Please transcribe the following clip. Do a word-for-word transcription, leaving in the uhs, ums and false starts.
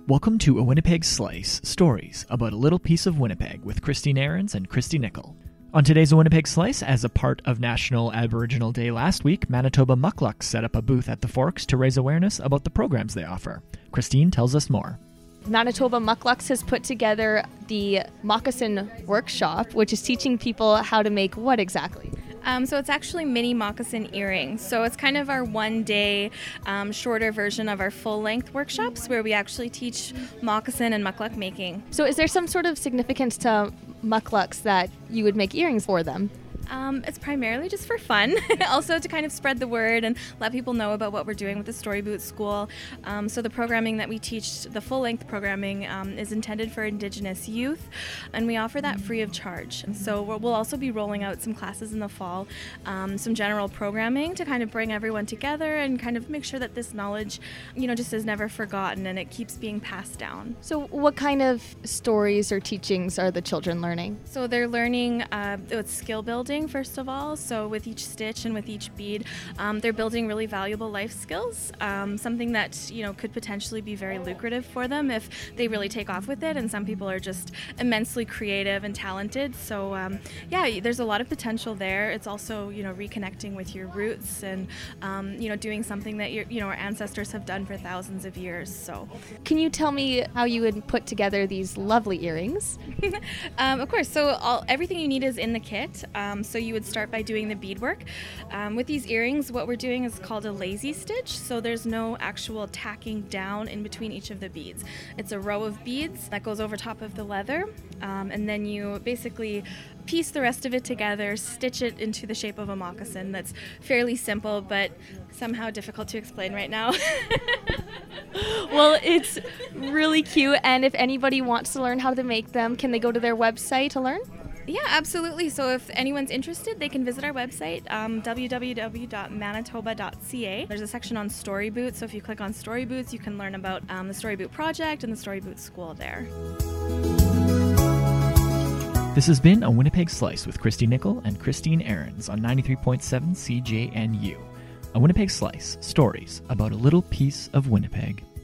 Welcome to A Winnipeg Slice, stories about a little piece of Winnipeg with Christine Ahrens and Christy Nickel. On today's A Winnipeg Slice, as a part of National Aboriginal Day last week, Manitoba Mucklucks set up a booth at the Forks to raise awareness about the programs they offer. Christine tells us more. Manitoba Mucklucks has put together the Moccasin Workshop, which is teaching people how to make what exactly? Um, so it's actually mini moccasin earrings. So it's kind of our one-day um, shorter version of our full-length workshops where we actually teach moccasin and muckluck making. So is there some sort of significance to mucklucks that you would make earrings for them? Um, it's primarily just for fun, also to kind of spread the word and let people know about what we're doing with the Story Boot School. Um, so the programming that we teach, the full-length programming, um, is intended for Indigenous youth, and we offer that free of charge. So we'll, we'll also be rolling out some classes in the fall, um, some general programming to kind of bring everyone together and kind of make sure that this knowledge, you know, just is never forgotten and it keeps being passed down. So what kind of stories or teachings are the children learning? So they're learning uh, it's skill building. First of all, so with each stitch and with each bead, um, they're building really valuable life skills, um, something that, you know, could potentially be very lucrative for them if they really take off with it, and some people are just immensely creative and talented, so um, yeah, there's a lot of potential there. It's also, you know, reconnecting with your roots and, um, you know, doing something that, your, you know, our ancestors have done for thousands of years, so. Can you tell me how you would put together these lovely earrings? um, of course, so all, everything you need is in the kit. Um, So you would start by doing the beadwork. Um, with these earrings, what we're doing is called a lazy stitch. So there's no actual tacking down in between each of the beads. It's a row of beads that goes over top of the leather, um, and then you basically piece the rest of it together, stitch it into the shape of a moccasin. That's fairly simple, but somehow difficult to explain right now. Well, it's really cute, and if anybody wants to learn how to make them, can they go to their website to learn? Yeah, absolutely. So if anyone's interested, they can visit our website, um, w w w dot manitoba dot c a. There's a section on Story Boots, so if you click on Story Boots, you can learn about um, the Story Boot Project and the Story Boot School there. This has been A Winnipeg Slice with Christy Nickel and Christine Ahrens on ninety-three point seven C J N U. A Winnipeg Slice, stories about a little piece of Winnipeg.